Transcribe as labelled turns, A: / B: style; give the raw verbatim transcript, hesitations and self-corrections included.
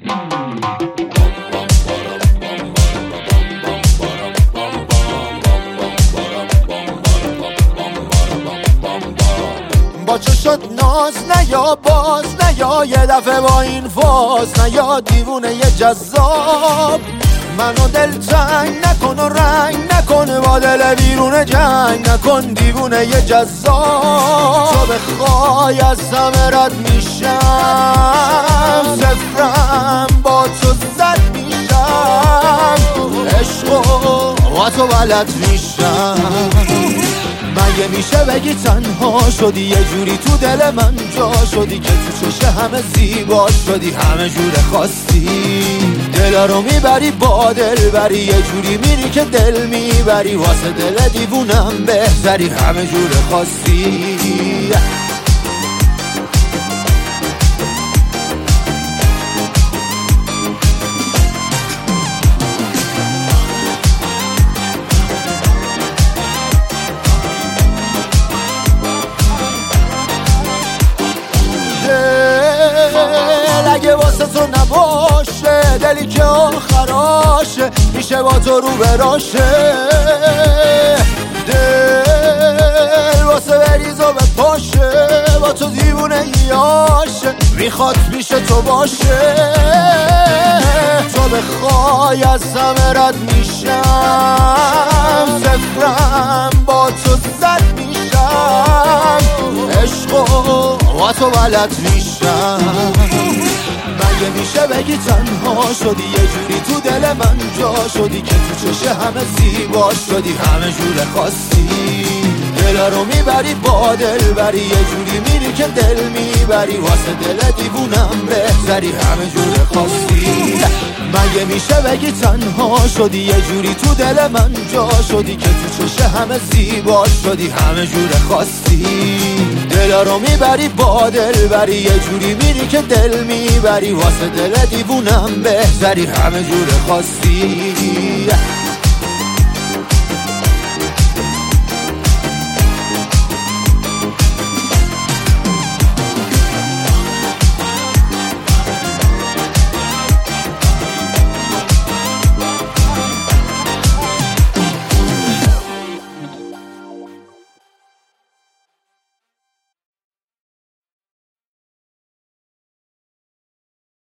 A: با چه شد ناز نیا باز نیا یه دفعه با این فاز نیا دیوونه یه جذاب منو دل تنگ نکن و رنگ نکن با دل بیرون جنگ نکن دیوونه یه جذاب تو بخوای از همه رد میشم صفرم با تو زد میشم عشقو با تو بلد میشم مگه میشه بگی تنها شدی یه جوری تو دل من جا شدی که تو چشه همه زیبا شدی همه جور خواستی دل رو میبری با دل بری یه جوری میری که دل میبری واسه دل دیوونم بهتری همه جور خواستی اگه واسه تو نباشه دلی که آخراشه میشه با تو رو براشه دل واسه بریز و بپاشه با تو دیوونه یاشه میخواد میشه تو باشه تو بخوای از همه رد میشم صفرم با تو زد میشم عشقو با تو بلد میشم مگه میشه بگی تنها شدی یه جوری تو دل من جا شدی که تو چشه همه زیبا شدی همه جور خواستی دل رو میبری با دل بری یه جوری میری که دل میبری واسه دل دیوونم بهتری همه جور خواستی مگه میشه بگی تنها شدی یه جوری تو دل من جا شدی که تو چشه همه زیبا شدی همه جور خواستی دل رو میبری با دل بری یه جوری میری که دل میبری واسه دل دیوونم بهتری همه جور خواستی